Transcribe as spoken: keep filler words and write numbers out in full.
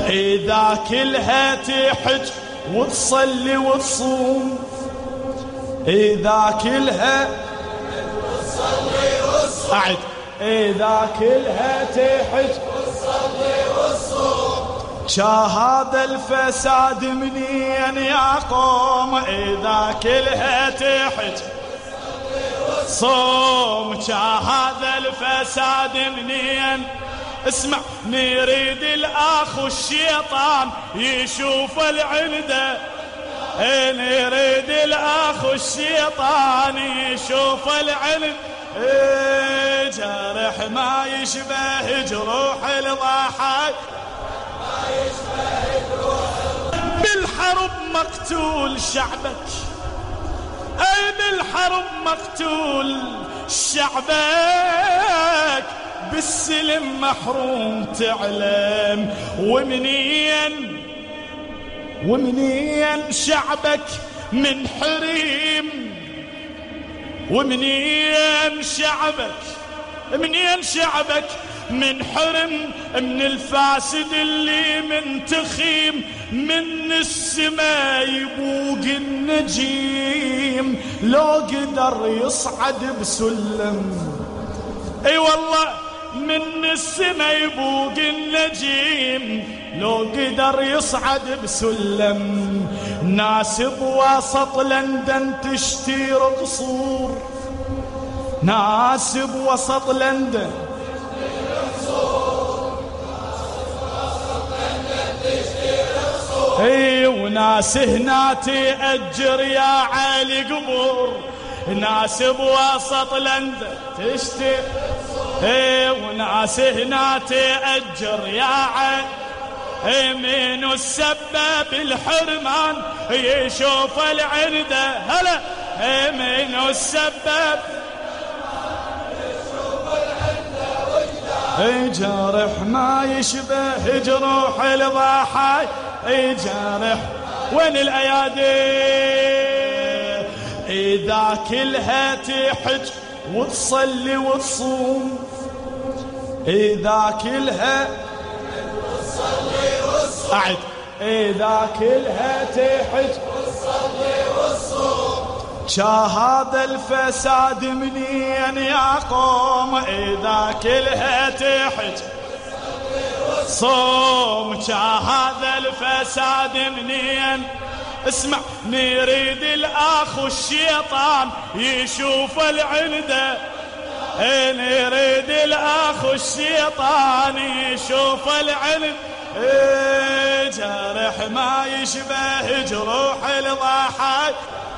إذا كلها تحج وتصلي وتصوم، إذا كلها وتصلي وتصوم، أعد إذا كلها تحج وتصلي وتصوم، هذا الفساد منين يا قوم؟ إذا كلها تحج صوم، هذا الفساد منين؟ اسمع، نريد الأخ الشيطان يشوف العنده، نريد الأخ الشيطان يشوف العنده، جرح ما يشبه جروح الضحايا، بالحرب مقتول شعبك، أي بالحرب مقتول شعبك، بالسلم محروم تعلم، ومنين ومنين شعبك من حريم، ومنين شعبك منين شعبك من حرم، من الفاسد اللي من تخيم، من السماء يبوق النجيم لو قدر يصعد بسلم، اي والله من السماء يبوق النجيم لو قدر يصعد بسلم، ناس بوسط لندن تشتري قصور، ناس بوسط لندن اي، وناس هنا تأجر يا علي قبور، ناس بوسط لندن تشتري، اي وناس هنا تأجر يا علي، من السبب الحرمان يشوف العنده، هلا من السبب جرح ما يشبه جروح الضحايا، جرح وين الأيادي؟ إذا كلها تحج وتصلي وتصوم، إذا كلها وتصلي وتصوم، أعد إذا كلها تحج وتصلي وتصوم، هذا الفساد منين يا قوم؟ إذا كلها تحج صوم، هذا الفساد منين؟ اسمع، نريد الأخ الشيطان يشوف العنده، نريد الأخ الشيطان يشوف العنده، جرح ما يشبه جروح الضحايا،